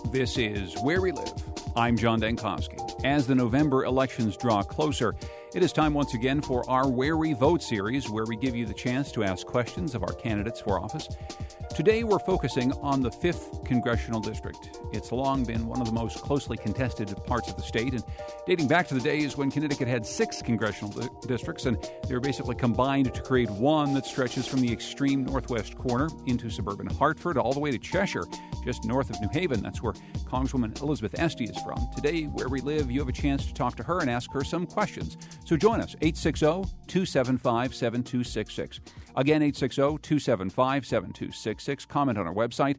This is Where We Live. I'm John Dankowski. As the November elections draw closer, it is time once again for our Where We Vote series, where we give you the chance to ask questions of our candidates for office. Today, we're focusing on the 5th Congressional District. It's long been one of the most closely contested parts of the state, and dating back to the days when Connecticut had 6 congressional districts, and they were basically combined to create one that stretches from the extreme northwest corner into suburban Hartford all the way to Cheshire, just north of New Haven. That's where Congresswoman Elizabeth Esty is from. Today, Where We Live, you have a chance to talk to her and ask her some questions. So join us, 860-275-7266. Again, 860-275-7266. Comment on our website,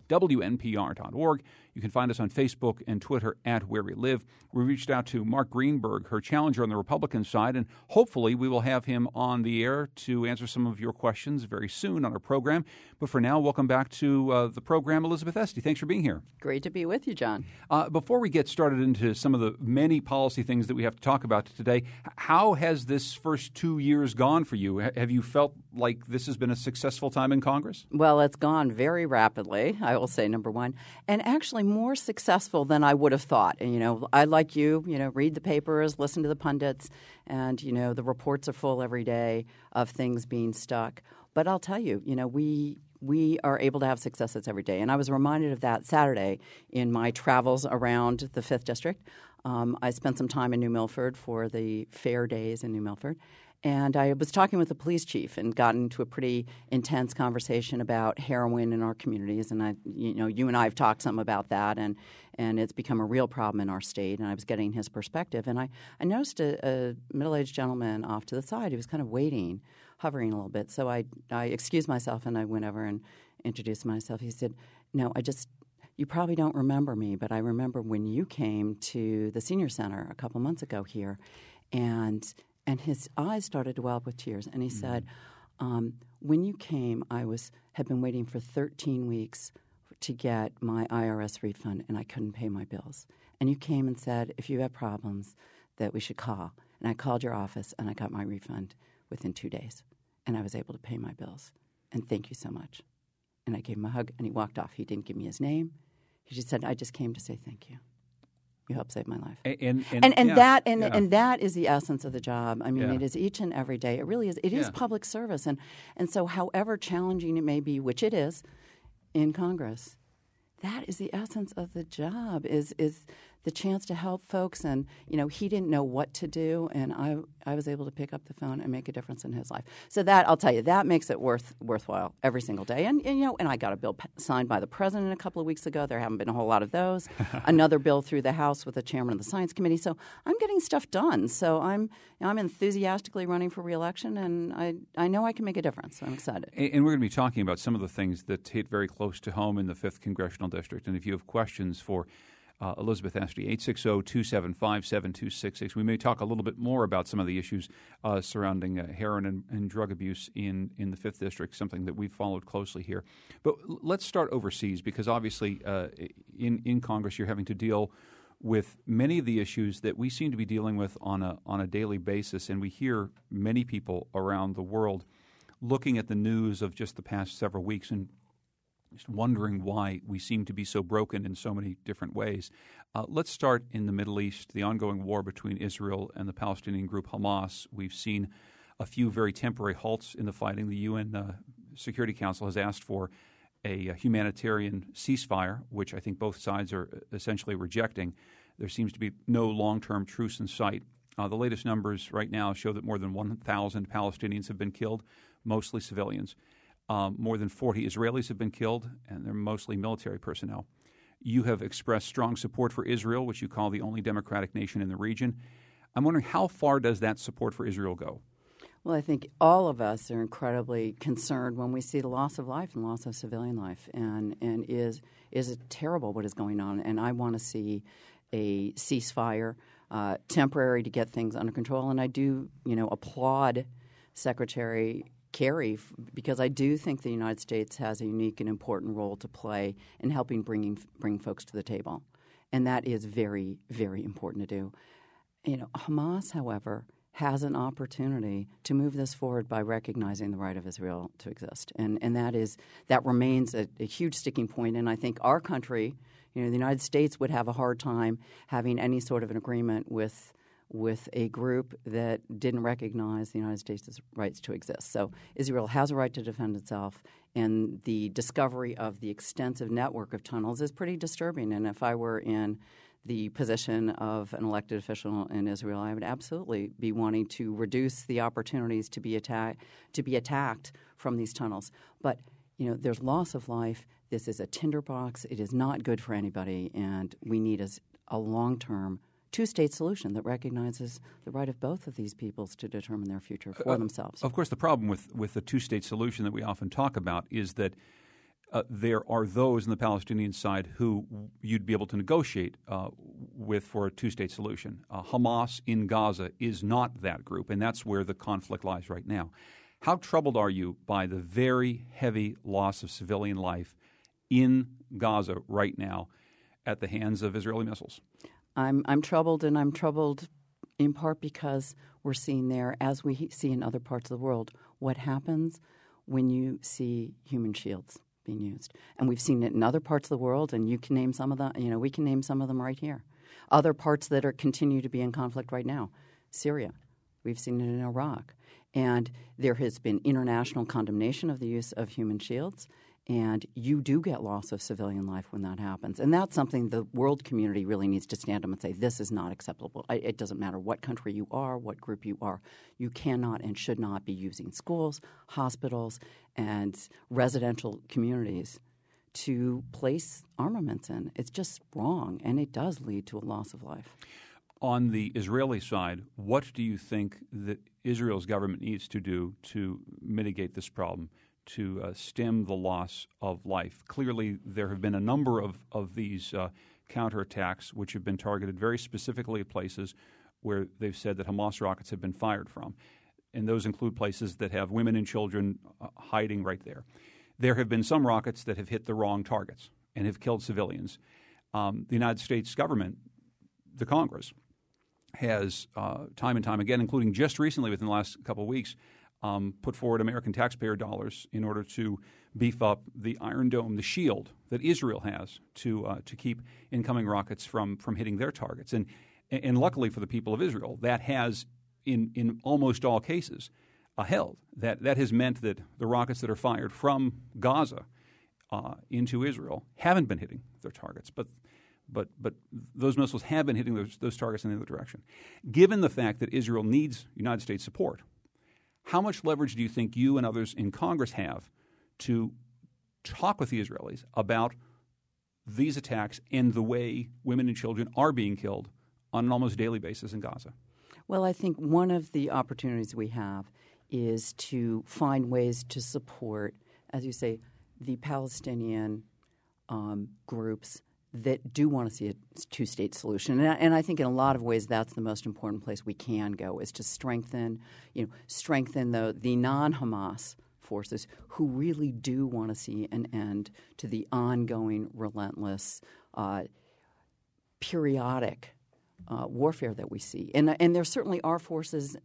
WNPR.org. You can find us on Facebook and Twitter at Where We Live. We reached out to Mark Greenberg, her challenger on the Republican side, and hopefully we will have him on the air to answer some of your questions very soon on our program. But for now, welcome back to the program, Elizabeth Esty. Thanks for being here. Great to be with you, John. Before we get started into some of the many policy things that we have to talk about today, how has this first 2 years gone for you? Have you felt like this has been a successful time in Congress? Well, it's gone very rapidly, I will say, number one, and actually more successful than I would have thought. And, I, like you, read the papers, listen to the pundits, and, the reports are full every day of things being stuck. But I'll tell you, we are able to have successes every day. And I was reminded of that Saturday in my travels around the 5th District. I spent some time in New Milford for the fair days in New Milford. And I was talking with the police chief and got into a pretty intense conversation about heroin in our communities. And you and I have talked some about that, and it's become a real problem in our state. And I was getting his perspective. And I noticed a middle-aged gentleman off to the side. He was kind of waiting, hovering a little bit. So I excused myself and I went over and introduced myself. He said, "No, you probably don't remember me, but I remember when you came to the senior center a couple months ago here." And his eyes started to well up with tears. And he said, when you came, I had been waiting for 13 weeks to get my IRS refund, and I couldn't pay my bills. And you came and said, if you have problems, that we should call. And I called your office, and I got my refund within 2 days. And I was able to pay my bills. And thank you so much. And I gave him a hug, and he walked off. He didn't give me his name. He just said, I just came to say thank you. You helped save my life. And that is the essence of the job. I mean, It is each and every day. It really is. It is public service. And so however challenging it may be, which it is in Congress, that is the essence of the job, is the chance to help folks. And, he didn't know what to do, and I was able to pick up the phone and make a difference in his life. So that, I'll tell you, that makes it worthwhile every single day. And I got a bill signed by the president a couple of weeks ago. There haven't been a whole lot of those. Another bill through the House with the chairman of the Science Committee. So I'm getting stuff done. So I'm enthusiastically running for re-election, and I know I can make a difference. So I'm excited. And we're going to be talking about some of the things that hit very close to home in the 5th Congressional District. And if you have questions for Elizabeth Esty, 860-275-7266. We may talk a little bit more about some of the issues surrounding heroin and drug abuse in the 5th District, something that we've followed closely here. But let's start overseas, because obviously in Congress you're having to deal with many of the issues that we seem to be dealing with on a daily basis, and we hear many people around the world looking at the news of just the past several weeks and just wondering why we seem to be so broken in so many different ways. Let's start in the Middle East, the ongoing war between Israel and the Palestinian group Hamas. We've seen a few very temporary halts in the fighting. The UN Security Council has asked for a humanitarian ceasefire, which I think both sides are essentially rejecting. There seems to be no long-term truce in sight. The latest numbers right now show that more than 1,000 Palestinians have been killed, mostly civilians. More than 40 Israelis have been killed, and they're mostly military personnel. You have expressed strong support for Israel, which you call the only democratic nation in the region. I'm wondering, how far does that support for Israel go? Well, I think all of us are incredibly concerned when we see the loss of life and loss of civilian life, and is it terrible what is going on. And I want to see a ceasefire, temporary, to get things under control. And I do, applaud Secretary Kerry, because I do think the United States has a unique and important role to play in helping bring folks to the table. And that is very, very important to do. Hamas, however, has an opportunity to move this forward by recognizing the right of Israel to exist. And that remains a huge sticking point. And I think our country, The United States would have a hard time having any sort of an agreement with a group that didn't recognize the United States' rights to exist. So Israel has a right to defend itself, and the discovery of the extensive network of tunnels is pretty disturbing. And if I were in the position of an elected official in Israel, I would absolutely be wanting to reduce the opportunities to be attacked from these tunnels. But there's loss of life. This is a tinderbox. It is not good for anybody, and we need a long-term two-state solution that recognizes the right of both of these peoples to determine their future for themselves. Of course, the problem with the two-state solution that we often talk about is that there are those on the Palestinian side who you'd be able to negotiate with for a two-state solution. Hamas in Gaza is not that group, and that's where the conflict lies right now. How troubled are you by the very heavy loss of civilian life in Gaza right now at the hands of Israeli missiles? I'm troubled, and I'm troubled in part because we're seeing there, as we see in other parts of the world, what happens when you see human shields being used. And we've seen it in other parts of the world, and you can name some of them. We can name some of them right here. Other parts that continue to be in conflict right now, Syria. We've seen it in Iraq. And there has been international condemnation of the use of human shields. And you do get loss of civilian life when that happens. And that's something the world community really needs to stand up and say, this is not acceptable. It doesn't matter what country you are, what group you are. You cannot and should not be using schools, hospitals, and residential communities to place armaments in. It's just wrong, and it does lead to a loss of life. On the Israeli side, what do you think that Israel's government needs to do to mitigate this problem, to stem the loss of life? Clearly, there have been a number of these counterattacks which have been targeted very specifically at places where they've said that Hamas rockets have been fired from. And those include places that have women and children hiding right there. There have been some rockets that have hit the wrong targets and have killed civilians. The United States government, the Congress, has time and time again, including just recently within the last couple of weeks, put forward American taxpayer dollars in order to beef up the Iron Dome, the shield that Israel has to keep incoming rockets from hitting their targets. And luckily for the people of Israel, that has, in almost all cases, held. That has meant that the rockets that are fired from Gaza into Israel haven't been hitting their targets, but those missiles have been hitting those targets in the other direction. Given the fact that Israel needs United States support, how much leverage do you think you and others in Congress have to talk with the Israelis about these attacks and the way women and children are being killed on an almost daily basis in Gaza? Well, I think one of the opportunities we have is to find ways to support, as you say, the Palestinian groups that do want to see a two-state solution. And I think in a lot of ways that's the most important place we can go, is to strengthen the non-Hamas forces who really do want to see an end to the ongoing, relentless, periodic warfare that we see. And there certainly are forces,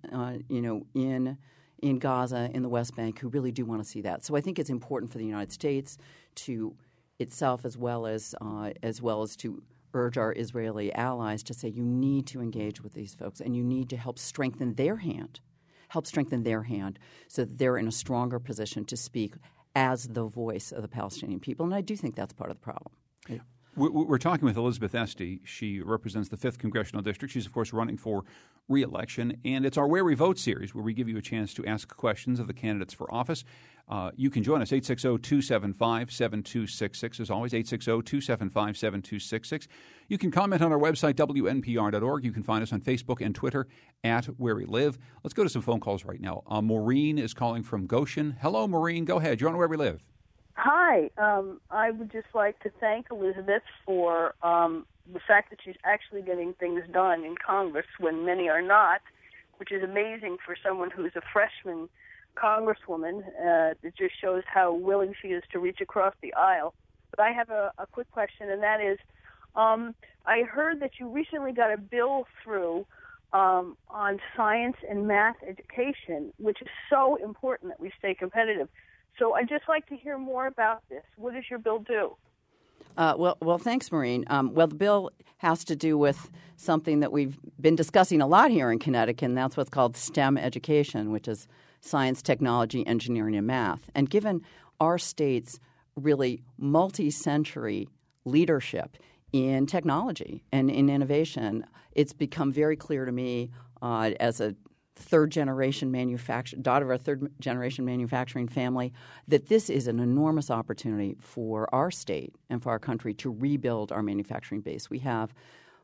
in Gaza, in the West Bank, who really do want to see that. So I think it's important for the United States to itself, as well as to urge our Israeli allies to say you need to engage with these folks and you need to help strengthen their hand so that they're in a stronger position to speak as the voice of the Palestinian people. And I do think that's part of the problem. Yeah. We're talking with Elizabeth Esty. She represents the 5th Congressional District. She's, of course, running for re-election. And it's our Where We Vote series, where we give you a chance to ask questions of the candidates for office. You can join us, 860-275-7266. As always, 860-275-7266. You can comment on our website, WNPR.org. You can find us on Facebook and Twitter at Where We Live. Let's go to some phone calls right now. Maureen is calling from Goshen. Hello, Maureen. Go ahead. You're on Where We Live. Hi. I would just like to thank Elizabeth for the fact that she's actually getting things done in Congress when many are not, which is amazing for someone who's a freshman congresswoman. It just shows how willing she is to reach across the aisle. But I have a quick question, and that is, I heard that you recently got a bill through on science and math education, which is so important that we stay competitive. So I'd just like to hear more about this. What does your bill do? Well, thanks, Maureen. Well, the bill has to do with something that we've been discussing a lot here in Connecticut, and that's what's called STEM education, which is science, technology, engineering, and math. And given our state's really multi-century leadership in technology and in innovation, it's become very clear to me as a third-generation daughter of a third-generation manufacturing family, that this is an enormous opportunity for our state and for our country to rebuild our manufacturing base. We have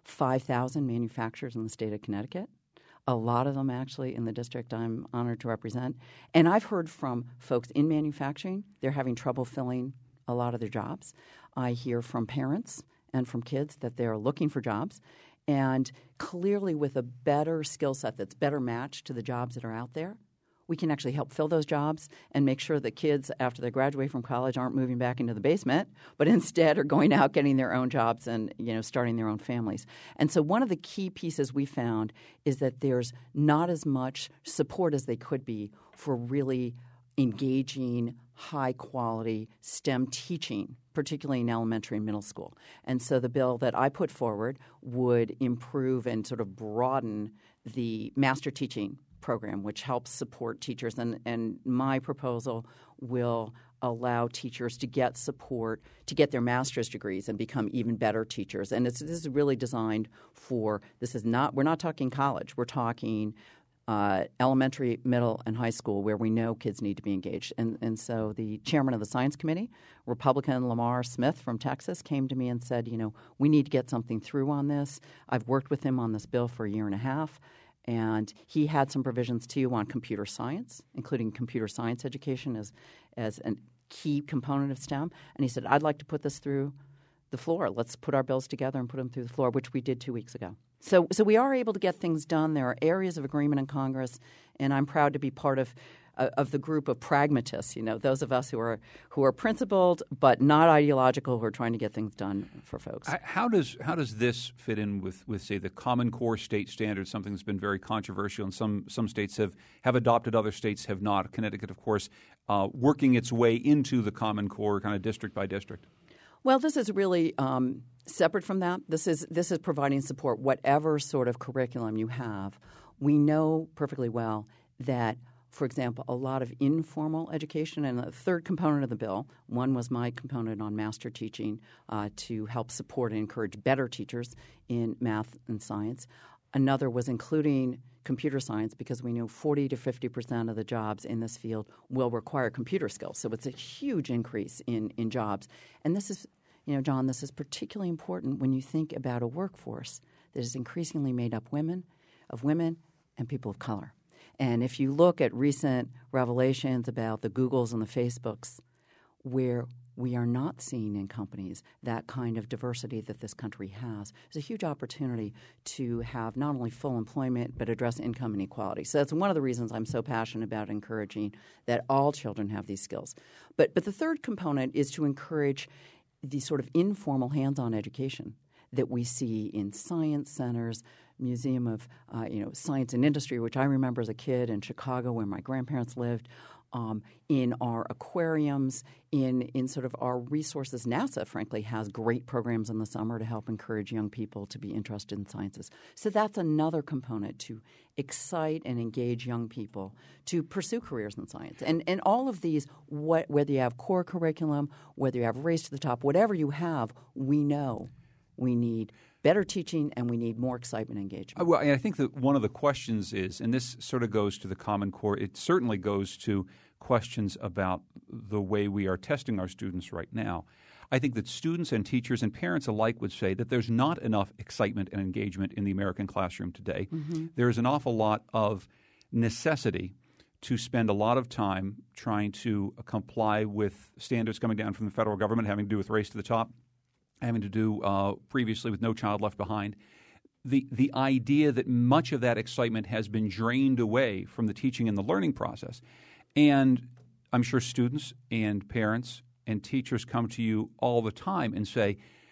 5,000 manufacturers in the state of Connecticut, a lot of them actually in the district I'm honored to represent. And I've heard from folks in manufacturing, they're having trouble filling a lot of their jobs. I hear from parents and from kids that they're looking for jobs. And clearly with a better skill set that's better matched to the jobs that are out there, we can actually help fill those jobs and make sure that kids, after they graduate from college, aren't moving back into the basement, but instead are going out getting their own jobs and starting their own families. And so one of the key pieces we found is that there's not as much support as they could be for really engaging, high-quality STEM teaching, particularly in elementary and middle school. And so the bill that I put forward would improve and sort of broaden the master teaching program, which helps support teachers. And my proposal will allow teachers to get support to get their master's degrees and become even better teachers. And this is really designed for – we're not talking college. We're talking elementary, middle, and high school, where we know kids need to be engaged. And so the chairman of the science committee, Republican Lamar Smith from Texas, came to me and said, we need to get something through on this. I've worked with him on this bill for a year and a half, and he had some provisions too on computer science, including computer science education as a key component of STEM. And he said, I'd like to put this through the floor. Let's put our bills together and put them through the floor, which we did 2 weeks ago. So we are able to get things done. There are areas of agreement in Congress, and I'm proud to be part of the group of pragmatists, those of us who are principled but not ideological, who are trying to get things done for folks. How does this fit in with say, the Common Core state standards, something that's been very controversial, and some states have adopted, other states have not. Connecticut, of course, working its way into the Common Core kind of district by district. Well, this is really separate from that. This is providing support, whatever sort of curriculum you have. We know perfectly well that, for example, a lot of informal education, and a third component of the bill, one was my component on master teaching to help support and encourage better teachers in math and science. Another was including computer science, because we know 40 to 50% of the jobs in this field will require computer skills. So it's a huge increase in jobs. And this is, John, this is particularly important when you think about a workforce that is increasingly made up of women and people of color. And if you look at recent revelations about the Googles and the Facebooks, where we are not seeing in companies that kind of diversity that this country has, there's a huge opportunity to have not only full employment but address income inequality. So that's one of the reasons I'm so passionate about encouraging that all children have these skills. But the third component is to encourage the sort of informal hands-on education that we see in science centers, Museum of Science and Industry, which I remember as a kid in Chicago where my grandparents lived, in our aquariums, in sort of our resources. NASA, frankly, has great programs in the summer to help encourage young people to be interested in sciences. So that's another component to excite and engage young people to pursue careers in science. And all of these, whether you have core curriculum, whether you have Race to the Top, whatever you have, we know we need better teaching and we need more excitement and engagement. Well, I think that one of the questions is, and this sort of goes to the Common Core, it certainly goes to questions about the way we are testing our students right now. I think that students and teachers and parents alike would say that there's not enough excitement and engagement in the American classroom today. Mm-hmm. There's an awful lot of necessity to spend a lot of time trying to comply with standards coming down from the federal government having to do with Race to the Top, having to do previously with No Child Left Behind. The idea that much of that excitement has been drained away from the teaching and the learning process. And I'm sure students and parents and teachers come to you all the time and say,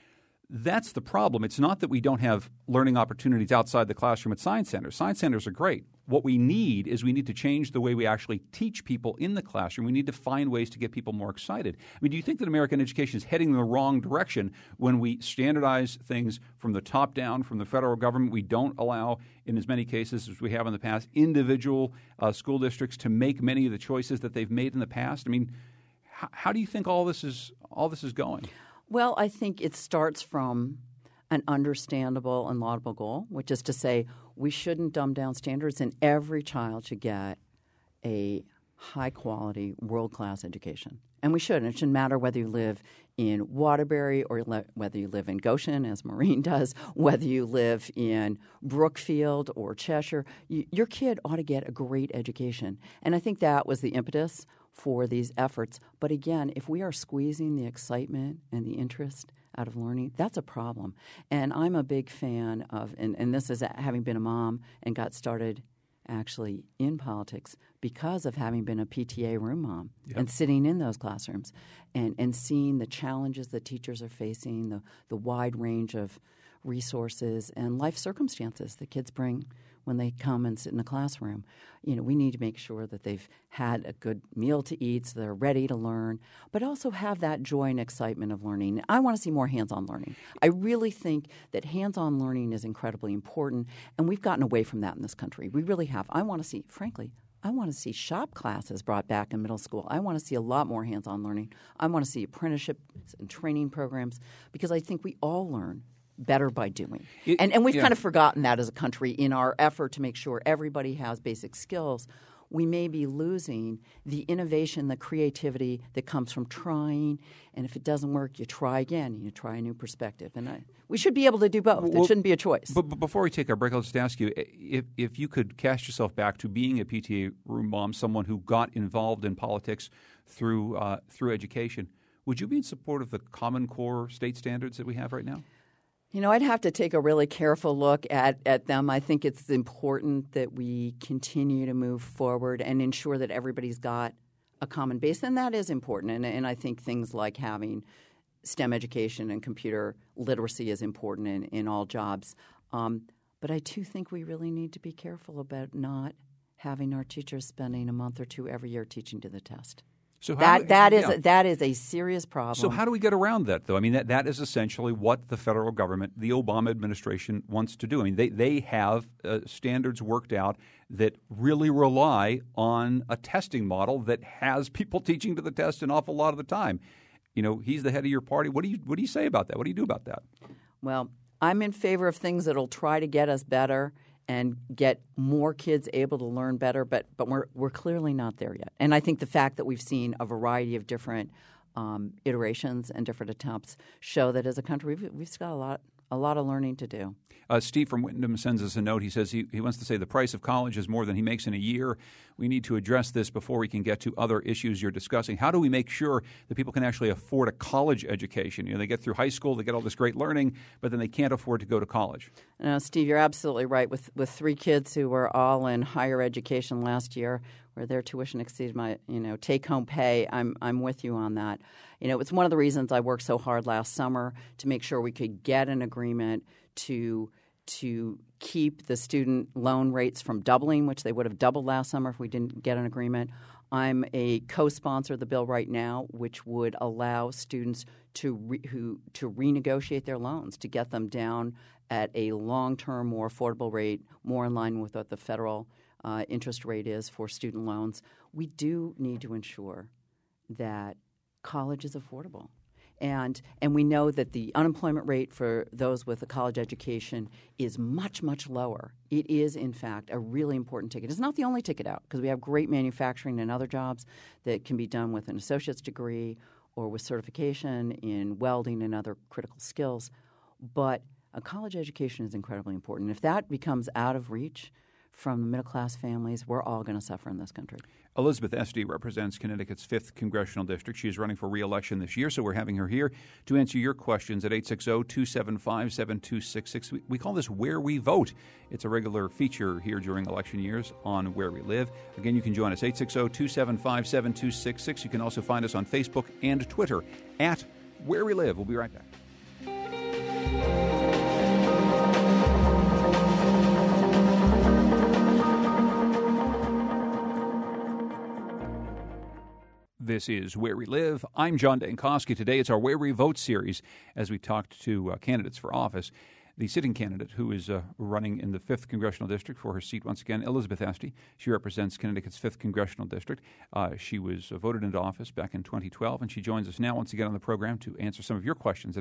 That's the problem. It's not that we don't have learning opportunities outside the classroom at science centers. Science centers are great. What we need to change the way we actually teach people in the classroom. We need to find ways to get people more excited. I mean, do you think that American education is heading in the wrong direction when we standardize things from the top down, from the federal government? We don't allow, in as many cases as we have in the past, individual school districts to make many of the choices that they've made in the past. I mean, how do you think all this is going? Well, I think it starts from an understandable and laudable goal, which is to say we shouldn't dumb down standards and every child should get a high-quality, world-class education. And we should. And it shouldn't matter whether you live in Waterbury or whether you live in Goshen, as Maureen does, whether you live in Brookfield or Cheshire. Your kid ought to get a great education. And I think that was the impetus for these efforts. But again, if we are squeezing the excitement and the interest out of learning, that's a problem. And I'm a big fan of, and this is having been a mom and got started actually in politics because of having been a PTA room mom and sitting in those classrooms and seeing the challenges that teachers are facing, the wide range of resources and life circumstances that kids bring when they come and sit in a classroom. You know, we need to make sure that they've had a good meal to eat so they're ready to learn, but also have that joy and excitement of learning. I want to see more hands-on learning. I really think that hands-on learning is incredibly important, and we've gotten away from that in this country. We really have. I want to see shop classes brought back in middle school. I want to see a lot more hands-on learning. I want to see apprenticeships and training programs because I think we all learn better by doing. And we've kind of forgotten that as a country in our effort to make sure everybody has basic skills. We may be losing the innovation, the creativity that comes from trying. And if it doesn't work, you try again and you try a new perspective. And we should be able to do both. It shouldn't be a choice. But before we take our break, I'll just ask you, if you could cast yourself back to being a PTA room mom, someone who got involved in politics through education, would you be in support of the Common Core state standards that we have right now? You know, I'd have to take a really careful look at them. I think it's important that we continue to move forward and ensure that everybody's got a common base, and that is important. And I think things like having STEM education and computer literacy is important in all jobs. But I too think we really need to be careful about not having our teachers spending a month or two every year teaching to the test. So that is a serious problem. So how do we get around that, though? I mean, that is essentially what the federal government, the Obama administration, wants to do. I mean, they have standards worked out that really rely on a testing model that has people teaching to the test an awful lot of the time. You know, he's the head of your party. What do you say about that? What do you do about that? Well, I'm in favor of things that will try to get us better and get more kids able to learn better, but we're clearly not there yet. And I think the fact that we've seen a variety of different iterations and different attempts show that as a country we've got a lot of learning to do. Steve from Wyndham sends us a note. He says he wants to say the price of college is more than he makes in a year. We need to address this before we can get to other issues you're discussing. How do we make sure that people can actually afford a college education? You know, they get through high school, they get all this great learning, but then they can't afford to go to college. No, Steve, you're absolutely right. With three kids who were all in higher education last year, where their tuition exceeded my take-home pay, I'm with you on that. You know, it's one of the reasons I worked so hard last summer to make sure we could get an agreement to keep the student loan rates from doubling, which they would have doubled last summer if we didn't get an agreement. I'm a co-sponsor of the bill right now, which would allow students to renegotiate their loans, to get them down at a long-term, more affordable rate, more in line with what the federal interest rate is for student loans. We do need to ensure that college is affordable. And we know that the unemployment rate for those with a college education is much, much lower. It is, in fact, a really important ticket. It's not the only ticket out because we have great manufacturing and other jobs that can be done with an associate's degree or with certification in welding and other critical skills. But a college education is incredibly important. If that becomes out of reach from the middle-class families, we're all going to suffer in this country. Elizabeth Esty represents Connecticut's 5th Congressional District. She is running for re-election this year, so we're having her here to answer your questions at 860-275-7266. We call this Where We Vote. It's a regular feature here during election years on Where We Live. Again, you can join us, 860-275-7266. You can also find us on Facebook and Twitter at Where We Live. We'll be right back. This is Where We Live. I'm John Dankosky. Today it's our Where We Vote series as we talked to candidates for office. The sitting candidate who is running in the 5th Congressional District for her seat once again, Elizabeth Esty. She represents Connecticut's 5th Congressional District. She was voted into office back in 2012, and she joins us now once again on the program to answer some of your questions at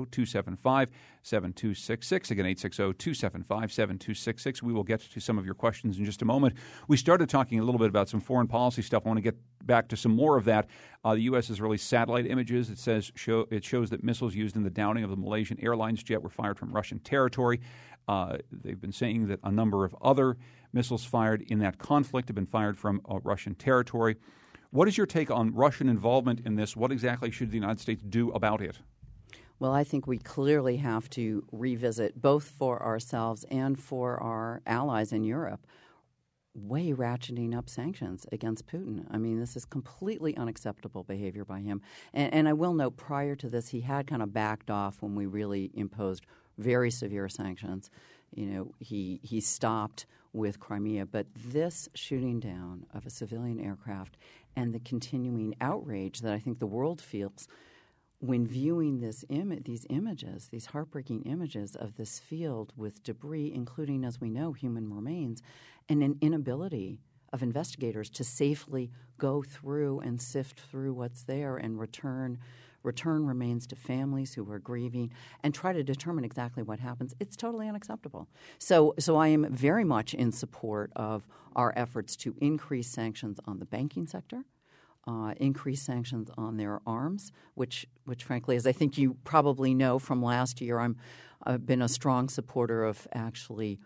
860-275-7266. Again, 860-275-7266. We will get to some of your questions in just a moment. We started talking a little bit about some foreign policy stuff. I want to get back to some more of that. The U.S. has released satellite images. It shows that missiles used in the downing of the Malaysian Airlines jet were fired from Russian territory. They've been saying that a number of other missiles fired in that conflict have been fired from Russian territory. What is your take on Russian involvement in this? What exactly should the United States do about it? Well, I think we clearly have to revisit, both for ourselves and for our allies in Europe, way ratcheting up sanctions against Putin. I mean, this is completely unacceptable behavior by him. And I will note, prior to this, he had kind of backed off when we really imposed very severe sanctions. You know, he stopped with Crimea. But this shooting down of a civilian aircraft and the continuing outrage that I think the world feels when viewing these images, these heartbreaking images of this field with debris, including, as we know, human remains, and an inability of investigators to safely go through and sift through what's there and return remains to families who are grieving and try to determine exactly what happens. It's totally unacceptable. So I am very much in support of our efforts to increase sanctions on the banking sector, increase sanctions on their arms, which frankly, as I think you probably know from last year, I've been a strong supporter of actually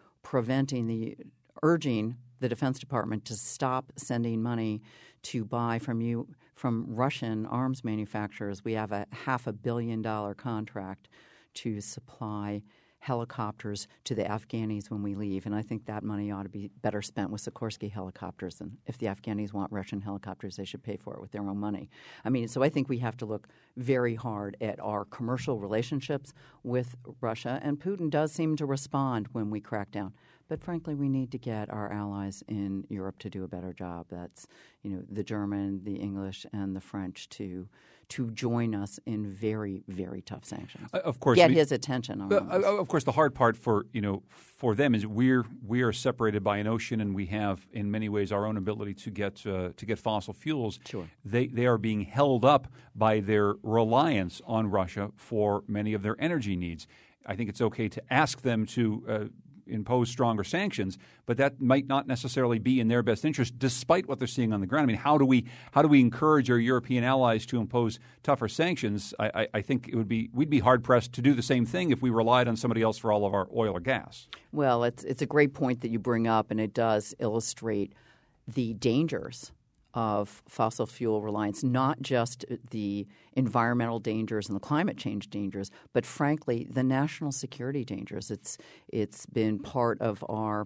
urging the Defense Department to stop sending money to buy from Russian arms manufacturers. We have a $500 million contract to supply helicopters to the Afghanis when we leave, and I think that money ought to be better spent with Sikorsky helicopters. And if the Afghanis want Russian helicopters, they should pay for it with their own money. I mean, so I think we have to look very hard at our commercial relationships with Russia, and Putin does seem to respond when we crack down. But frankly, we need to get our allies in Europe to do a better job. That's, the German, the English, and the French to join us in very, very tough sanctions. Of course, get his attention. Of course, the hard part for them is we are separated by an ocean, and we have in many ways our own ability to get fossil fuels. Sure. They are being held up by their reliance on Russia for many of their energy needs. I think it's okay to ask them to impose stronger sanctions, but that might not necessarily be in their best interest, despite what they're seeing on the ground. I mean, how do we encourage our European allies to impose tougher sanctions? I think we'd be hard pressed to do the same thing if we relied on somebody else for all of our oil or gas. Well, it's a great point that you bring up, and it does illustrate the dangers of fossil fuel reliance, not just the environmental dangers and the climate change dangers, but frankly, the national security dangers. It's been part of our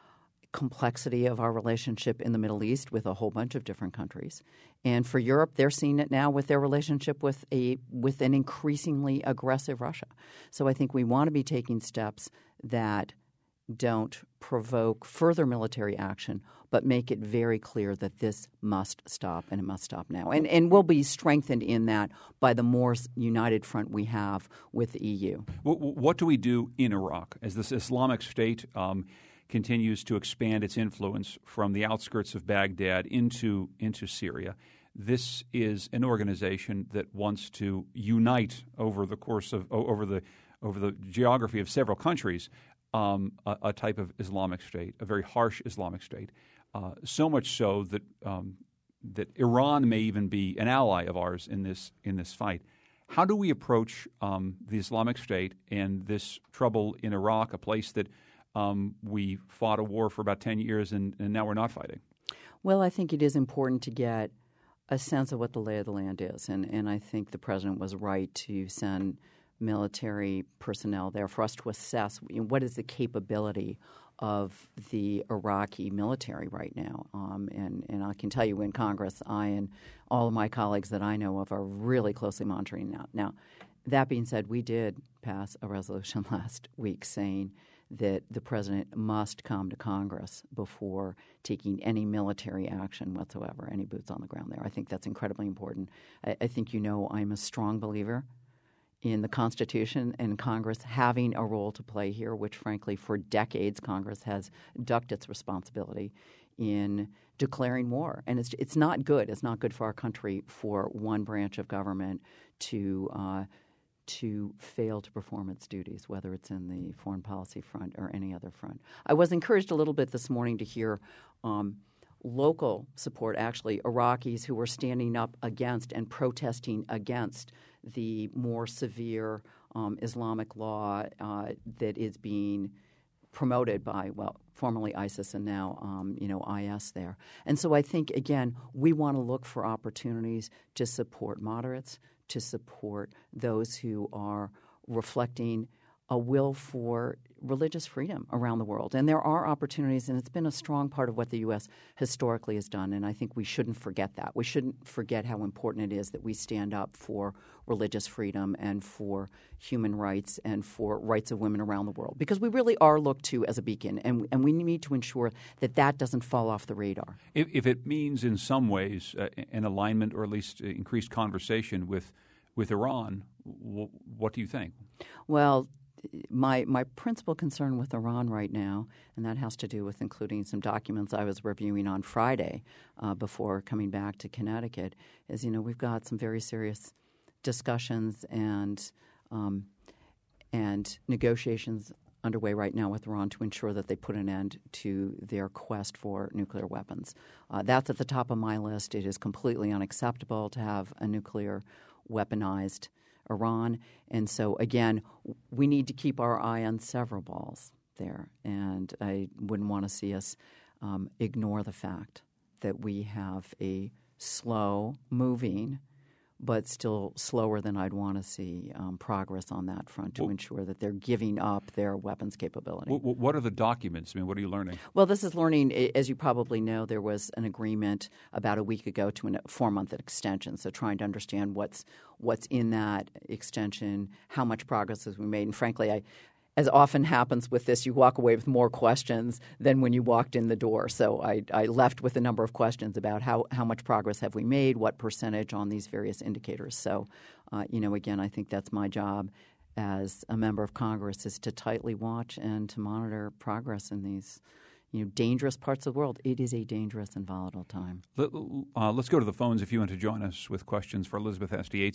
complexity of our relationship in the Middle East with a whole bunch of different countries. And for Europe, they're seeing it now with their relationship with an increasingly aggressive Russia. So I think we want to be taking steps that don't provoke further military action, but make it very clear that this must stop, and it must stop now. And we'll be strengthened in that by the more united front we have with the EU. What do we do in Iraq as this Islamic State continues to expand its influence from the outskirts of Baghdad into Syria? This is an organization that wants to unite over the course of over the geography of several countries. A type of Islamic State, a very harsh Islamic State, so much so that Iran may even be an ally of ours in this fight. How do we approach the Islamic State and this trouble in Iraq, a place that we fought a war for about 10 years and now we're not fighting? Well, I think it is important to get a sense of what the lay of the land is, and I think the president was right to send military personnel there for us to assess what is the capability of the Iraqi military right now. And I can tell you in Congress, I and all of my colleagues that I know of are really closely monitoring that. Now, that being said, we did pass a resolution last week saying that the president must come to Congress before taking any military action whatsoever, any boots on the ground there. I think that's incredibly important. I think I'm a strong believer in the Constitution and Congress having a role to play here, which frankly for decades Congress has ducked its responsibility in declaring war. And it's not good. It's not good for our country for one branch of government to fail to perform its duties, whether it's in the foreign policy front or any other front. I was encouraged a little bit this morning to hear local support, actually, Iraqis who were standing up against and protesting against the more severe Islamic law that is being promoted by, formerly ISIS and now, IS there. And so I think, again, we want to look for opportunities to support moderates, to support those who are reflecting a will for religious freedom around the world. And there are opportunities, and it's been a strong part of what the U.S. historically has done, and I think we shouldn't forget that. We shouldn't forget how important it is that we stand up for religious freedom and for human rights and for rights of women around the world, because we really are looked to as a beacon, and we need to ensure that that doesn't fall off the radar. If it means in some ways an alignment or at least increased conversation with Iran, what do you think? Well, my principal concern with Iran right now, and that has to do with including some documents I was reviewing on Friday before coming back to Connecticut, is we've got some very serious discussions and negotiations underway right now with Iran to ensure that they put an end to their quest for nuclear weapons. That's at the top of my list. It is completely unacceptable to have a nuclear weaponized Iran. And so, again, we need to keep our eye on several balls there. And I wouldn't want to see us ignore the fact that we have a slow-moving, but still slower than I'd want to see progress on that front to ensure that they're giving up their weapons capability. What are the documents? I mean, what are you learning? Well, this is learning. As you probably know, there was an agreement about a week ago to a 4-month extension. So trying to understand what's in that extension, how much progress has been made. And frankly, as often happens with this, you walk away with more questions than when you walked in the door. So I left with a number of questions about how much progress have we made, what percentage on these various indicators. So, again, I think that's my job as a member of Congress, is to tightly watch and to monitor progress in these dangerous parts of the world. It is a dangerous and volatile time. Let's go to the phones if you want to join us with questions for Elizabeth Esty,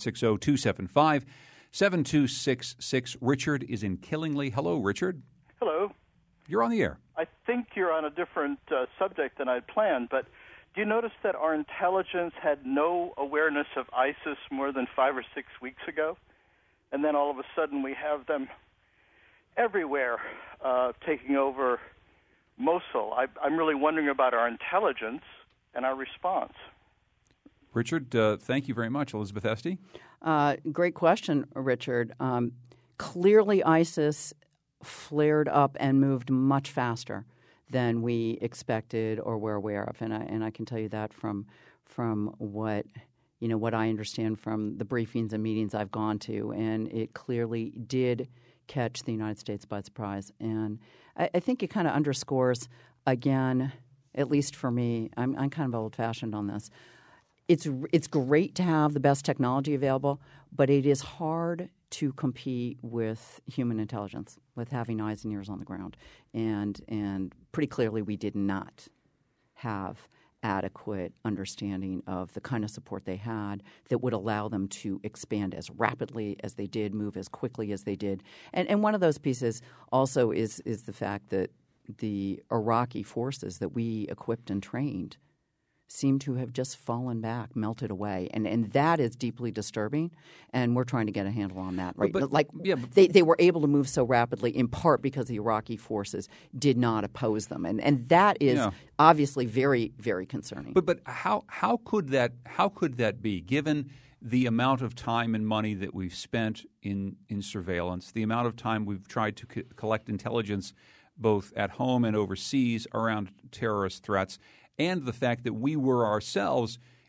860-275-7266. Richard is in Killingly. Hello, Richard. Hello. You're on the air. I think you're on a different subject than I'd planned, but do you notice that our intelligence had no awareness of ISIS more than 5 or 6 weeks ago? And then all of a sudden we have them everywhere taking over Mosul. I'm really wondering about our intelligence and our response. Richard, thank you very much. Elizabeth Esty? Great question, Richard. Clearly, ISIS flared up and moved much faster than we expected or were aware of, and I can tell you that from what I understand from the briefings and meetings I've gone to, and it clearly did catch the United States by surprise. And I think it kind of underscores, again, at least for me, I'm kind of old-fashioned on this. It's great to have the best technology available, but it is hard to compete with human intelligence, with having eyes and ears on the ground. And pretty clearly we did not have adequate understanding of the kind of support they had that would allow them to expand as rapidly as they did, move as quickly as they did. And one of those pieces also is the fact that the Iraqi forces that we equipped and trained seem to have just fallen back, melted away. And that is deeply disturbing, and we're trying to get a handle on that. Right? They were able to move so rapidly in part because the Iraqi forces did not oppose them. And that is obviously very, very concerning. But how could that be, given the amount of time and money that we've spent in surveillance, the amount of time we've tried to collect intelligence both at home and overseas around terrorist threats, and the fact that we were ourselves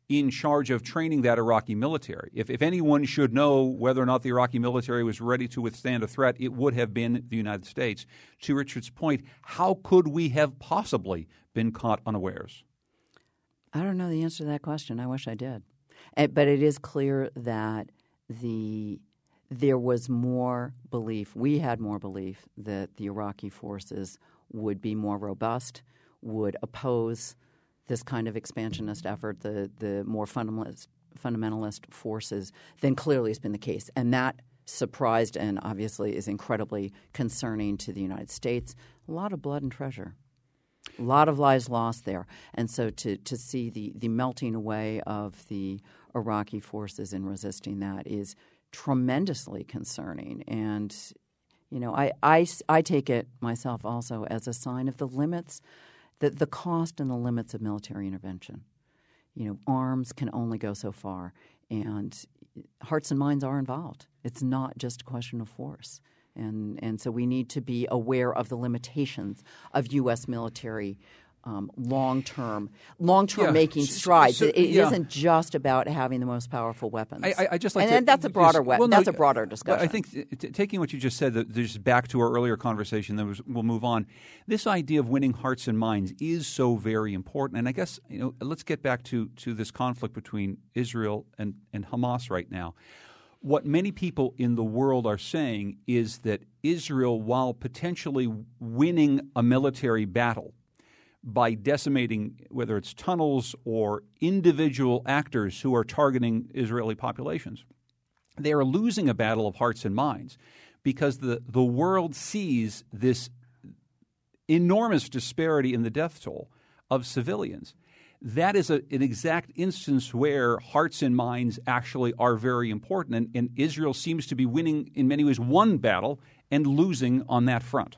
in charge of training that Iraqi military. If anyone should know whether or not the Iraqi military was ready to withstand a threat, it would have been the United States. To Richard's point, how could we have possibly been caught unawares? I don't know the answer to that question. I wish I did. But it is clear that there was more belief. We had more belief that the Iraqi forces would be more robust, would oppose this kind of expansionist effort, the more fundamentalist forces, than clearly has been the case. And that surprised and obviously is incredibly concerning to the United States. A lot of blood and treasure. A lot of lives lost there. And so to see the melting away of the Iraqi forces in resisting that is tremendously concerning. And, you know, I take it myself also as a sign of the limits, the cost and the limits of military intervention. You know, arms can only go so far, and hearts and minds are involved. It's not just a question of force. And so we need to be aware of the limitations of U.S. military long-term making strides. It isn't just about having the most powerful weapons. I just like and that's a broader that's a broader discussion. I think taking what you just said, just back to our earlier conversation, then we'll move on. This idea of winning hearts and minds is so very important. And I guess, you know, let's get back to this conflict between Israel and Hamas right now. What many people in the world are saying is that Israel, while potentially winning a military battle by decimating whether it's tunnels or individual actors who are targeting Israeli populations, they are losing a battle of hearts and minds because the world sees this enormous disparity in the death toll of civilians. That is an exact instance where hearts and minds actually are very important, and Israel seems to be winning in many ways one battle and losing on that front.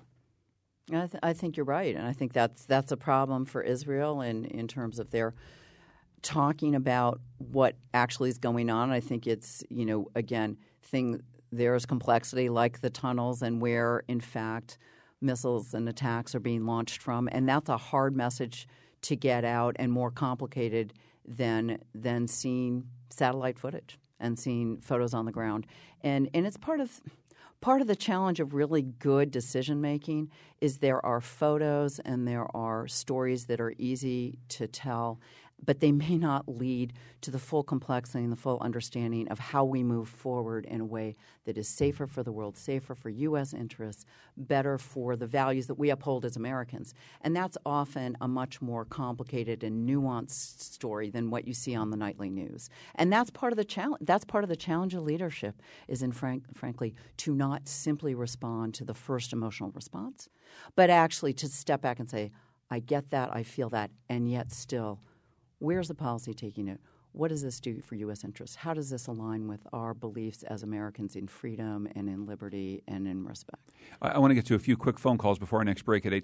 I think you're right, and I think that's a problem for Israel in terms of their talking about what actually is going on. I think it's, you know, again, there's complexity like the tunnels and where, in fact, missiles and attacks are being launched from, and that's a hard message to get out and more complicated than seeing satellite footage and seeing photos on the ground. And it's part of the challenge of really good decision making is there are photos and there are stories that are easy to tell, but they may not lead to the full complexity and the full understanding of how we move forward in a way that is safer for the world, safer for U.S. interests, better for the values that we uphold as Americans. And that's often a much more complicated and nuanced story than what you see on the nightly news. And that's part of the challenge. That's part of the challenge of leadership is, frankly, to not simply respond to the first emotional response, but actually to step back and say, I get that, I feel that, and yet still, where's the policy taking it? What does this do for U.S. interests? How does this align with our beliefs as Americans in freedom and in liberty and in respect? I want to get to a few quick phone calls before our next break at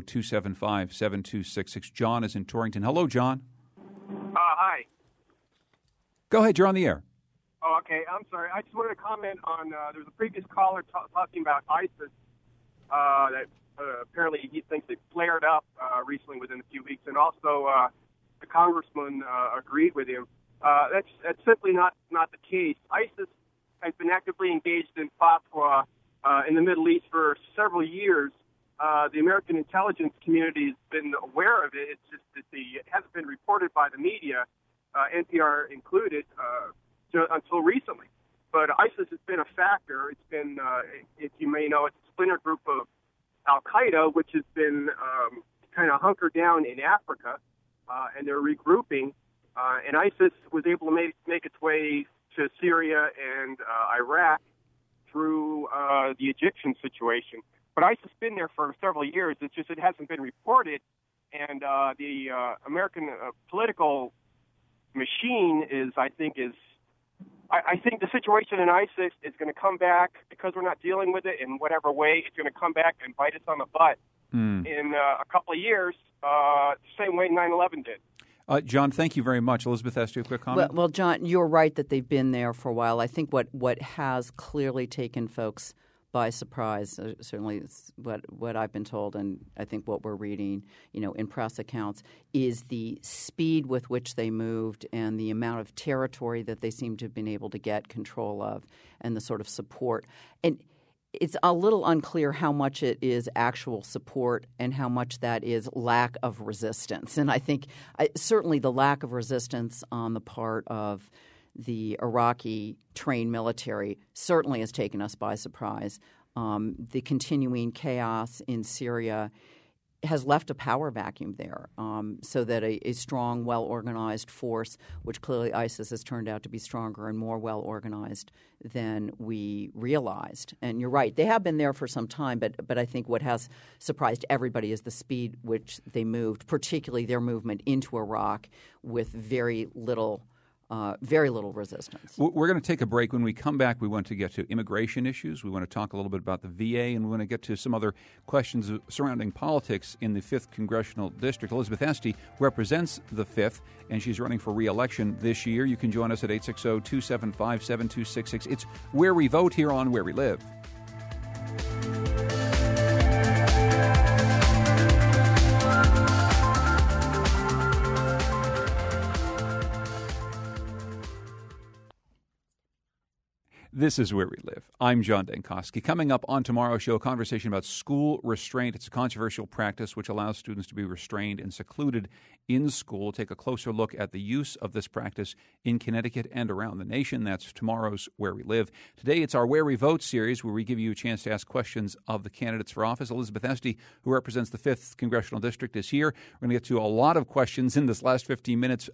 860-275-7266. John is in Torrington. Hello, John. Hi. Go ahead. You're on the air. Oh, okay. I'm sorry. I just wanted to comment on there was a previous caller talking about ISIS that apparently he thinks it flared up recently within a few weeks, and also the congressman agreed with him. That's simply not the case. ISIS has been actively engaged in fatwa in the Middle East for several years. The American intelligence community has been aware of it. It's just that it hasn't been reported by the media, NPR included, until recently. But ISIS has been a factor. It's been, if you may know, it's a splinter group of Al-Qaeda, which has been kind of hunkered down in Africa, and they're regrouping. And ISIS was able to make its way to Syria and Iraq through the Egyptian situation. But ISIS has been there for several years. It's just it hasn't been reported. And the American political machine I think the situation in ISIS is going to come back because we're not dealing with it in whatever way. It's going to come back and bite us on the butt in a couple of years, the same way 9/11 did. John, thank you very much. Elizabeth asked you a quick comment. Well, John, you're right that they've been there for a while. I think what has clearly taken folks by surprise. Certainly, it's what I've been told, and I think what we're reading, in press accounts, is the speed with which they moved and the amount of territory that they seem to have been able to get control of, and the sort of support. And it's a little unclear how much it is actual support and how much that is lack of resistance. And I think certainly the lack of resistance on the part of the Iraqi trained military certainly has taken us by surprise. The continuing chaos in Syria has left a power vacuum there, so that a strong, well-organized force, which clearly ISIS has turned out to be stronger and more well-organized than we realized. And you're right, they have been there for some time, but I think what has surprised everybody is the speed which they moved, particularly their movement into Iraq with very little resistance. We're going to take a break. When we come back, we want to get to immigration issues. We want to talk a little bit about the VA, and we want to get to some other questions surrounding politics in the 5th Congressional District. Elizabeth Esty represents the 5th, and she's running for re-election this year. You can join us at 860-275-7266. It's Where We Vote here on Where We Live. This is Where We Live. I'm John Dankosky. Coming up on tomorrow's show, a conversation about school restraint. It's a controversial practice which allows students to be restrained and secluded in school. We'll take a closer look at the use of this practice in Connecticut and around the nation. That's tomorrow's Where We Live. Today, it's our Where We Vote series, where we give you a chance to ask questions of the candidates for office. Elizabeth Esty, who represents the 5th Congressional District, is here. We're going to get to a lot of questions in this last 15 minutes.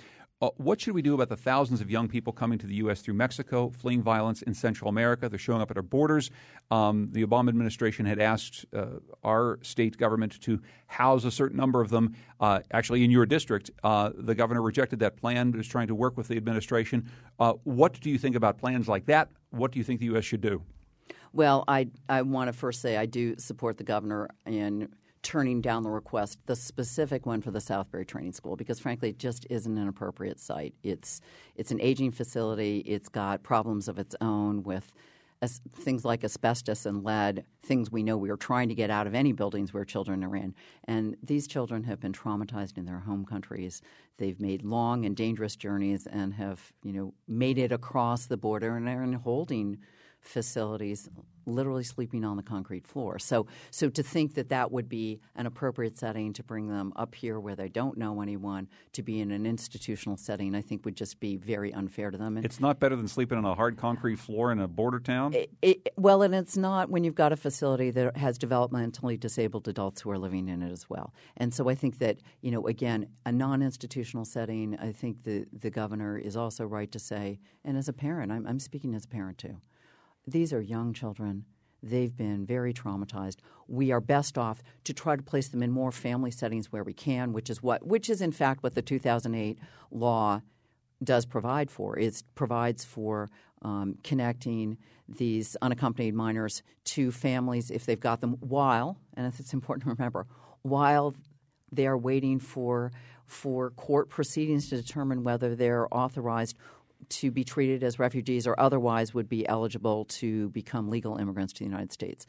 What should we do about the thousands of young people coming to the U.S. through Mexico, fleeing violence in Central America? They're showing up at our borders. The Obama administration had asked our state government to house a certain number of them. Actually, in your district, the governor rejected that plan, was trying to work with the administration. What do you think about plans like that? What do you think the U.S. should do? Well, I want to first say I do support the governor in turning down the request, the specific one for the Southbury Training School, because frankly it just isn't an appropriate site. It's an aging facility. It's got problems of its own with things like asbestos and lead, things we know we are trying to get out of any buildings where children are in. And these children have been traumatized in their home countries. They've made long and dangerous journeys and have, made it across the border and are in holding facilities, literally sleeping on the concrete floor. So to think that would be an appropriate setting to bring them up here where they don't know anyone, to be in an institutional setting, I think would just be very unfair to them. And it's not better than sleeping on a hard concrete floor in a border town? Well, and it's not when you've got a facility that has developmentally disabled adults who are living in it as well. And so I think that, again, a non-institutional setting, I think the governor is also right to say, and as a parent, I'm speaking as a parent too, these are young children. They've been very traumatized. We are best off to try to place them in more family settings where we can, which is in fact what the 2008 law does provide for. It provides for connecting these unaccompanied minors to families if they've got them while, and it's important to remember, while they are waiting for court proceedings to determine whether they're authorized to be treated as refugees or otherwise would be eligible to become legal immigrants to the United States.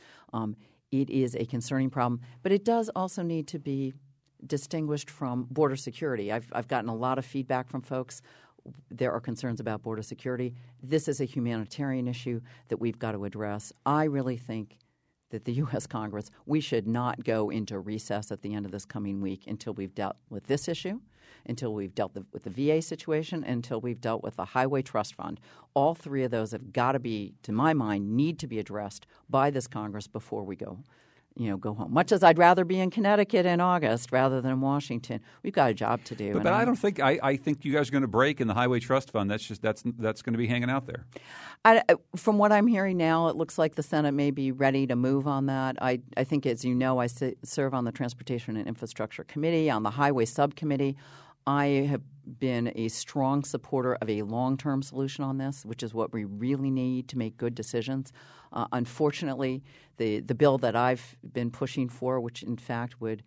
It is a concerning problem, but it does also need to be distinguished from border security. I've gotten a lot of feedback from folks. There are concerns about border security. This is a humanitarian issue that we've got to address. I really think that the U.S. Congress, we should not go into recess at the end of this coming week until we've dealt with this issue, until we've dealt with the VA situation, until we've dealt with the Highway Trust Fund. All three of those have got to be, to my mind, need to be addressed by this Congress before we go home. Much as I'd rather be in Connecticut in August rather than in Washington, we've got a job to do. But I don't think I think you guys are going to break in the Highway Trust Fund. That's going to be hanging out there. From what I'm hearing now, it looks like the Senate may be ready to move on that. I think, as you know, I serve on the Transportation and Infrastructure Committee, on the Highway Subcommittee. I have been a strong supporter of a long-term solution on this, which is what we really need to make good decisions. Unfortunately, the bill that I've been pushing for, which in fact would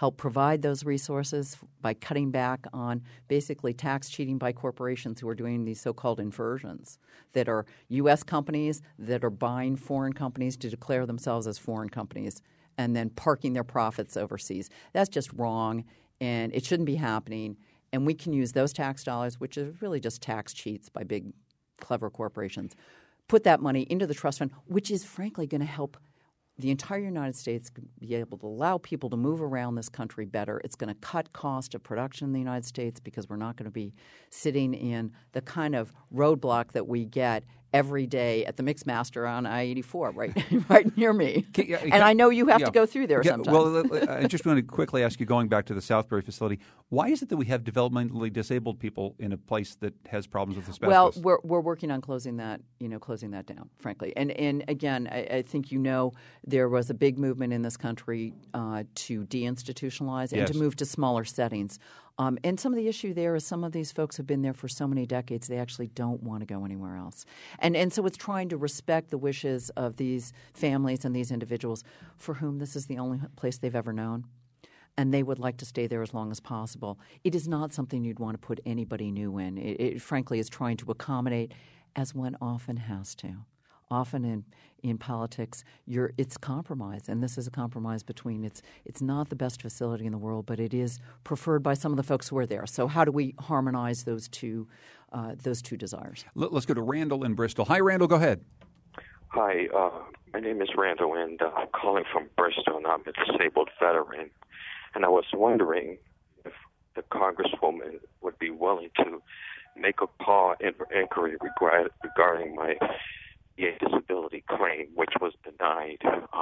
help provide those resources by cutting back on basically tax cheating by corporations who are doing these so-called inversions that are U.S. companies that are buying foreign companies to declare themselves as foreign companies and then parking their profits overseas. That's just wrong, and it shouldn't be happening. And we can use those tax dollars, which is really just tax cheats by big, clever corporations, put that money into the trust fund, which is frankly going to help the entire United States be able to allow people to move around this country better. It's going to cut cost of production in the United States because we're not going to be sitting in the kind of roadblock that we get every day at the Mixmaster on I-84, right near me. And I know you have to go through there sometimes. Well, I just want to quickly ask you, going back to the Southbury facility, why is it that we have developmentally disabled people in a place that has problems with asbestos? Well, we're working on closing that down, frankly. And again, I think there was a big movement in this country to deinstitutionalize and to move to smaller settings. And some of the issue there is some of these folks have been there for so many decades, they actually don't want to go anywhere else. And so it's trying to respect the wishes of these families and these individuals for whom this is the only place they've ever known. And they would like to stay there as long as possible. It is not something you'd want to put anybody new in. It frankly is trying to accommodate, as one often has to. Often in politics, it's compromise, and this is a compromise between it's not the best facility in the world, but it is preferred by some of the folks who are there. So how do we harmonize those two desires? Let's go to Randall in Bristol. Hi, Randall. Go ahead. Hi, my name is Randall, and I'm calling from Bristol, and I'm a disabled veteran. And I was wondering if the Congresswoman would be willing to make a call inquiry regarding my disability claim, which was denied.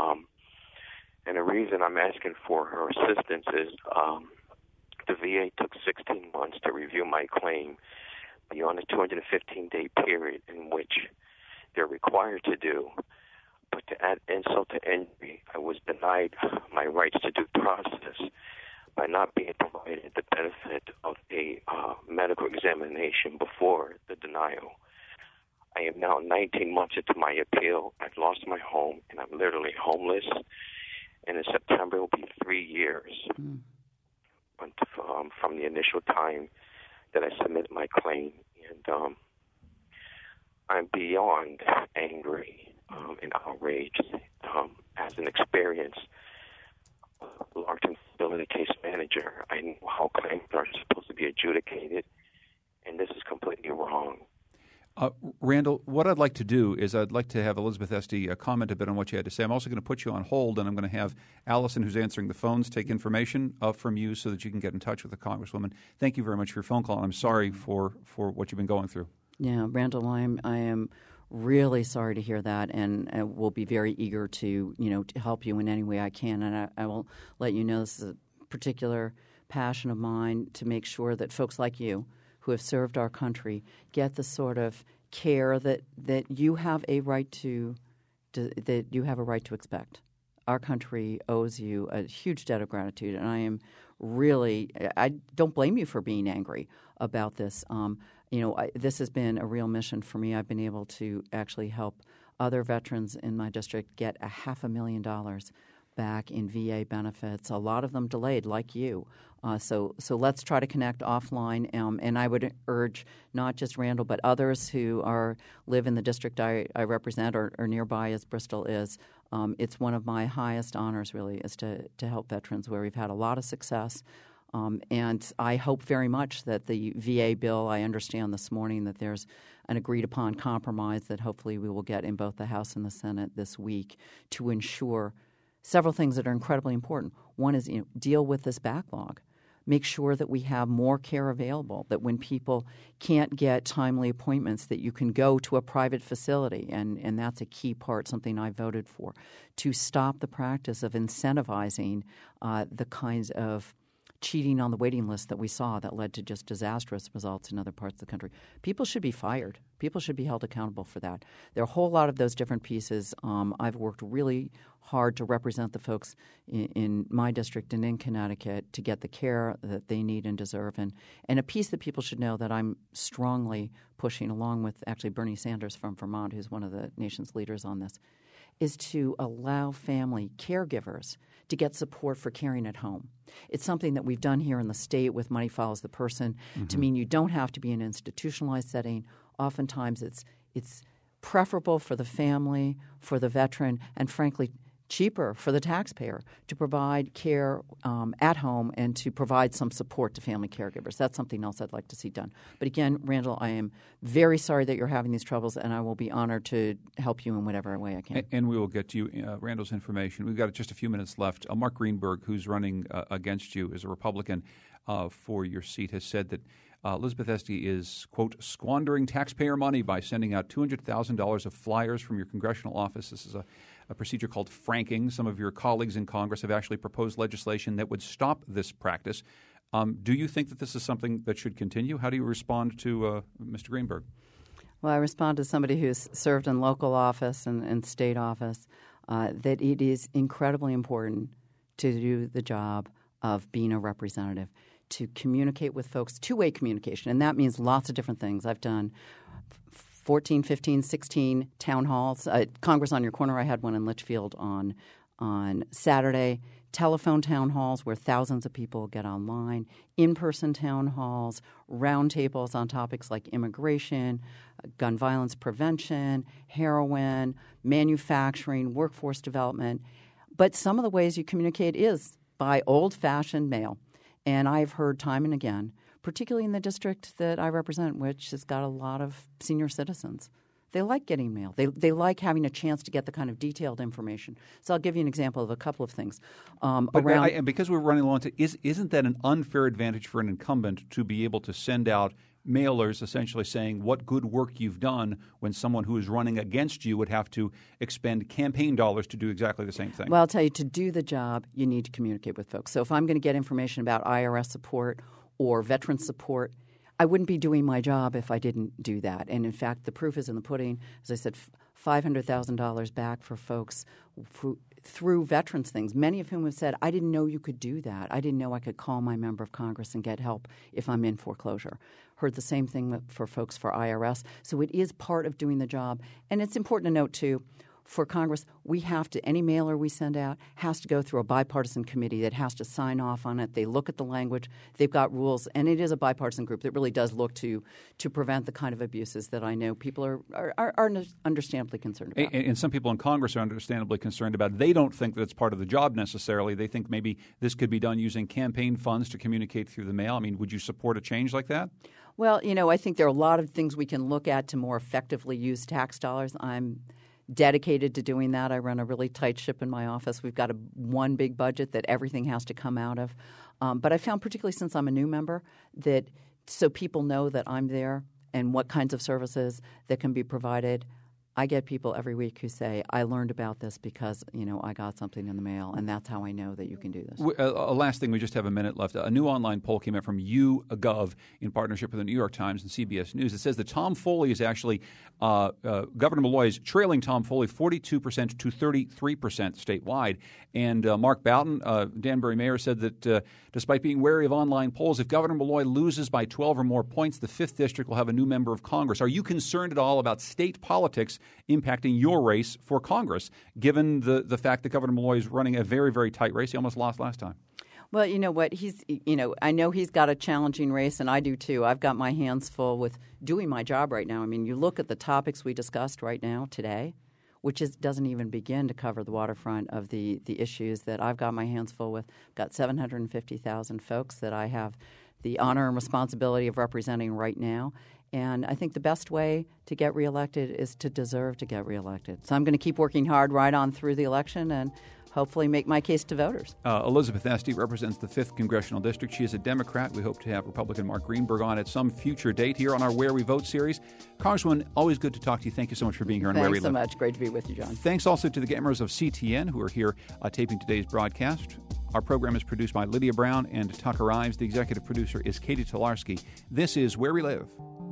And the reason I'm asking for her assistance is the VA took 16 months to review my claim beyond a 215-day period in which they're required to do. But to add insult to injury, I was denied my rights to due process by not being provided the benefit of a medical examination before the denial. I am now 19 months into my appeal. I've lost my home, and I'm literally homeless. And in September, it will be 3 years from the initial time that I submitted my claim. And I'm beyond angry and outraged as an experienced Larkin Disability Case Manager. I know how claims are supposed to be adjudicated, and this is completely wrong. Randall, what I'd like to do is I'd like to have Elizabeth Esty comment a bit on what you had to say. I'm also going to put you on hold, and I'm going to have Allison, who's answering the phones, take information from you so that you can get in touch with the Congresswoman. Thank you very much for your phone call, and I'm sorry for what you've been going through. Yeah, Randall, I am really sorry to hear that, and I will be very eager to help you in any way I can. And I will let you know this is a particular passion of mine to make sure that folks like you who have served our country get the sort of care that you have a right to expect. Our country owes you a huge debt of gratitude, and I don't blame you for being angry about this. This has been a real mission for me. I've been able to actually help other veterans in my district get $500,000 back in VA benefits, a lot of them delayed, like you. So let's try to connect offline. And I would urge not just Randall, but others who live in the district I represent or nearby as Bristol is. It's one of my highest honors, really, is to help veterans where we've had a lot of success. And I hope very much that the VA bill, I understand this morning that there's an agreed-upon compromise that hopefully we will get in both the House and the Senate this week to ensure several things that are incredibly important. One is deal with this backlog. Make sure that we have more care available, that when people can't get timely appointments, that you can go to a private facility, and that's a key part, something I voted for, to stop the practice of incentivizing the kinds of cheating on the waiting list that we saw that led to just disastrous results in other parts of the country. People should be fired. People should be held accountable for that. There are a whole lot of those different pieces. I've worked really hard to represent the folks in my district and in Connecticut to get the care that they need and deserve. And a piece that people should know that I'm strongly pushing, along with actually Bernie Sanders from Vermont, who's one of the nation's leaders on this, is to allow family caregivers to get support for caring at home. It's something that we've done here in the state with Money Follows the Person to mean you don't have to be in an institutionalized setting. Oftentimes it's preferable for the family, for the veteran, and frankly cheaper for the taxpayer to provide care at home and to provide some support to family caregivers. That's something else I'd like to see done. But again, Randall, I am very sorry that you're having these troubles, and I will be honored to help you in whatever way I can. And we will get to you Randall's information. We've got just a few minutes left. Mark Greenberg, who's running against you as a Republican for your seat, has said that Elizabeth Esty is, quote, squandering taxpayer money by sending out $200,000 of flyers from your congressional office. This is a procedure called franking. Some of your colleagues in Congress have actually proposed legislation that would stop this practice. Do you think that this is something that should continue? How do you respond to Mr. Greenberg? Well, I respond to somebody who's served in local office and state office that it is incredibly important to do the job of being a representative, to communicate with folks, two-way communication, and that means lots of different things. I've done 14, 15, 16 town halls. Congress on Your Corner, I had one in Litchfield on Saturday. Telephone town halls where thousands of people get online. In-person town halls, roundtables on topics like immigration, gun violence prevention, heroin, manufacturing, workforce development. But some of the ways you communicate is by old-fashioned mail. And I've heard time and again, particularly in the district that I represent, which has got a lot of senior citizens. They like getting mail. They like having a chance to get the kind of detailed information. So I'll give you an example of a couple of things. And because we're running along, isn't that an unfair advantage for an incumbent to be able to send out mailers essentially saying what good work you've done when someone who is running against you would have to expend campaign dollars to do exactly the same thing? Well, I'll tell you, to do the job, you need to communicate with folks. So if I'm going to get information about IRS support or veteran support, I wouldn't be doing my job if I didn't do that. And in fact, the proof is in the pudding. As I said, $500,000 back for folks through veterans things, many of whom have said, I didn't know you could do that. I didn't know I could call my member of Congress and get help if I'm in foreclosure. Heard the same thing for folks for IRS. So it is part of doing the job. And it's important to note, too, for Congress, we have to, any mailer we send out has to go through a bipartisan committee that has to sign off on it. They look at the language. They've got rules. And it is a bipartisan group that really does look to prevent the kind of abuses that I know people are understandably concerned about. And some people in Congress are understandably concerned about it. They don't think that it's part of the job necessarily. They think maybe this could be done using campaign funds to communicate through the mail. I mean, would you support a change like that? Well, I think there are a lot of things we can look at to more effectively use tax dollars. I'm dedicated to doing that. I run a really tight ship in my office. We've got one big budget that everything has to come out of. But I found, particularly since I'm a new member, that so people know that I'm there and what kinds of services that can be provided. I get people every week who say, I learned about this because, I got something in the mail, and that's how I know that you can do this. Last thing, we just have a minute left. A new online poll came out from YouGov in partnership with the New York Times and CBS News. It says that Tom Foley is actually, Governor Malloy is trailing Tom Foley 42% to 33% statewide. And Mark Boughton, Danbury mayor, said that despite being wary of online polls, if Governor Malloy loses by 12 or more points, the 5th District will have a new member of Congress. Are you concerned at all about state politics impacting your race for Congress, given the fact that Governor Malloy is running a very, very tight race? He almost lost last time. Well, you know what? I know he's got a challenging race, and I do too. I've got my hands full with doing my job right now. I mean, you look at the topics we discussed right now today, which doesn't even begin to cover the waterfront of the issues that I've got my hands full with. I've got 750,000 folks that I have the honor and responsibility of representing right now. And I think the best way to get reelected is to deserve to get reelected. So I'm going to keep working hard right on through the election and hopefully make my case to voters. Elizabeth Esty represents the 5th Congressional District. She is a Democrat. We hope to have Republican Mark Greenberg on at some future date here on our Where We Vote series. Congresswoman, always good to talk to you. Thank you so much for being here on Where We Live. Thanks so much. Great to be with you, John. Thanks also to the gamers of CTN who are here taping today's broadcast. Our program is produced by Lydia Brown and Tucker Ives. The executive producer is Katie Tolarski. This is Where We Live.